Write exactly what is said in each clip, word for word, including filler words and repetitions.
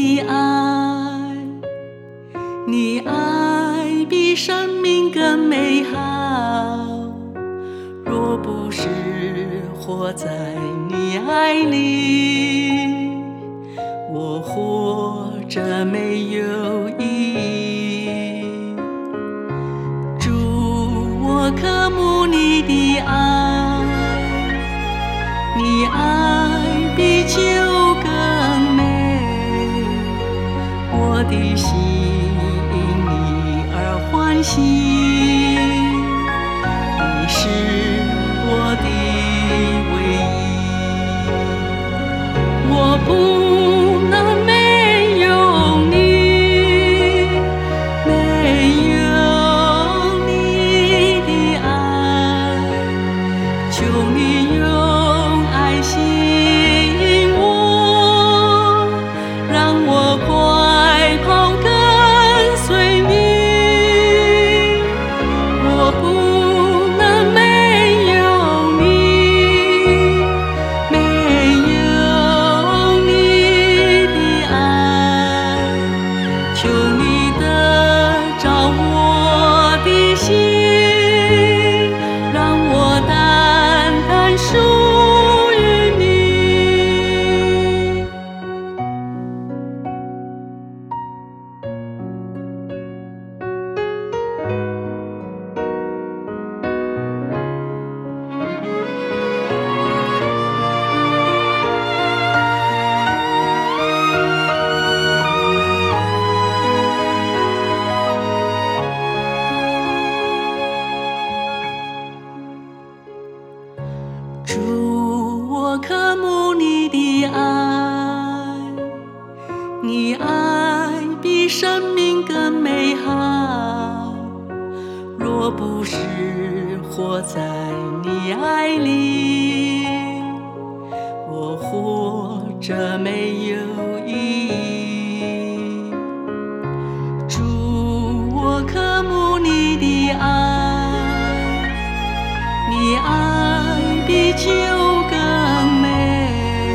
的爱，你爱比生命更美好。若不是活在你爱里，我活着没有意义。主，我渴慕你的爱，你爱比酒更美，我的心因你而欢喜，你是我的唯一，我不能没有你，没有你的爱，求你用爱吸引我，让我快跑跟随你，我不能没有你，没有你的爱，求你得着我的心，让我单单属于你。主，我渴慕你的爱，你爱比生命更美好。若不是活在你爱里，我活着没有意义。主，我渴慕你的爱，你爱比酒更美，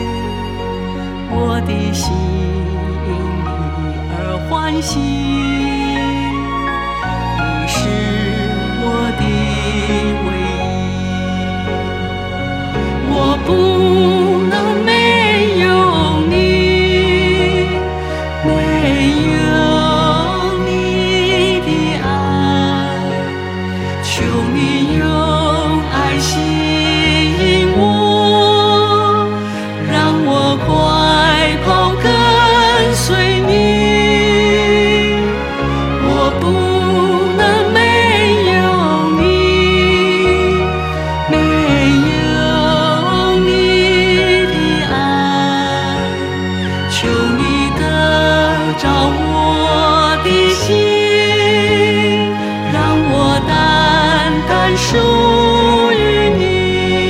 我的心因你而欢喜，你是我的唯一，我不能没有你，没有你的爱，求你用爱吸引我，让我快跑跟随你，我不能没有你，没有你的爱，求你得着我的心，让我单单属于你。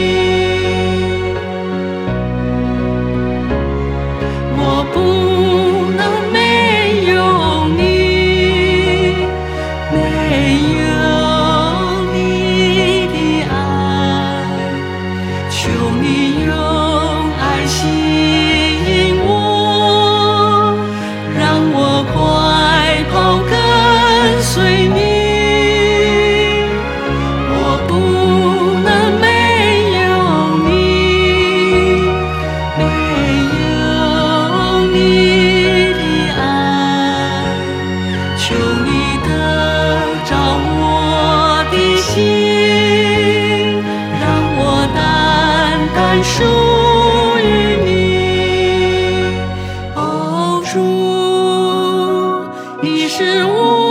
我不能没有你，没有你的爱，求你用爱吸引我，让我快跑跟随你，我不能没有你，没有你的爱，求你得着我的心，让我单单属于你。哦，主，你是我